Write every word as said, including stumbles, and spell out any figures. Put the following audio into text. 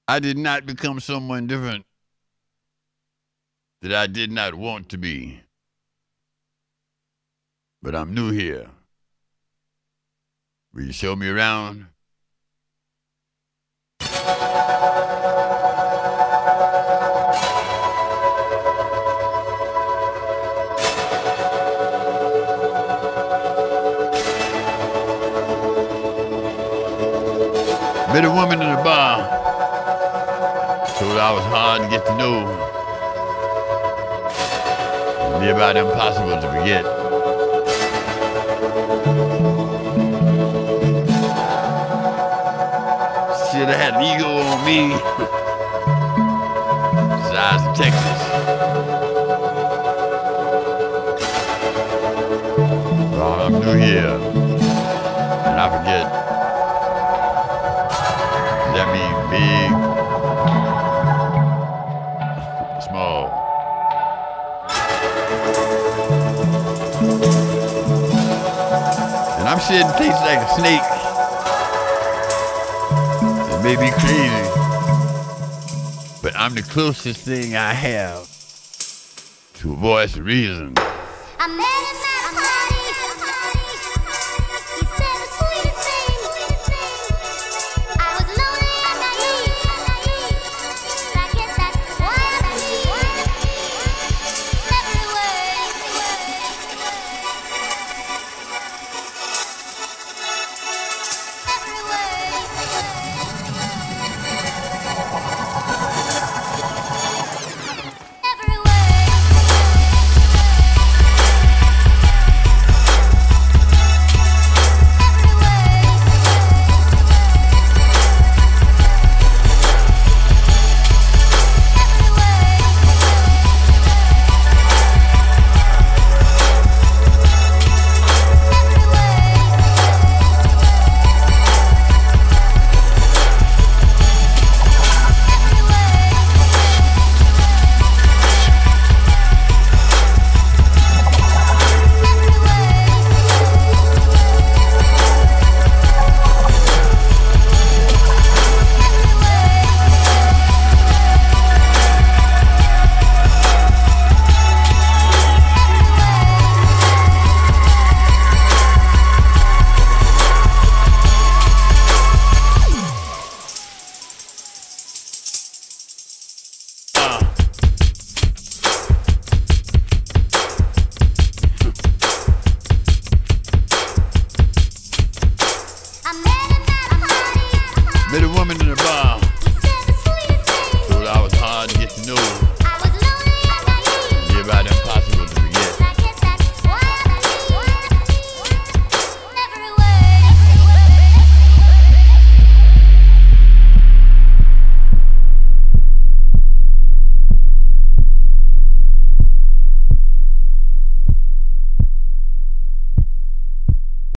I did not become someone different that I did not want to be. But I'm new here. Will you show me around? Met a woman in a bar. Told her I was hard to get to know. Near about impossible to forget. Should have had an ego on me. Size of Texas. Oh, I'm new here. And I forget. That means big, small. And I'm shedding taste like a snake. It may be crazy, but I'm the closest thing I have to a voice of reason. I met him at a party. He said the sweetest thing. I was lonely and naive. I guess that's why I believe every word. Every word. Every word. Met a woman in a bar.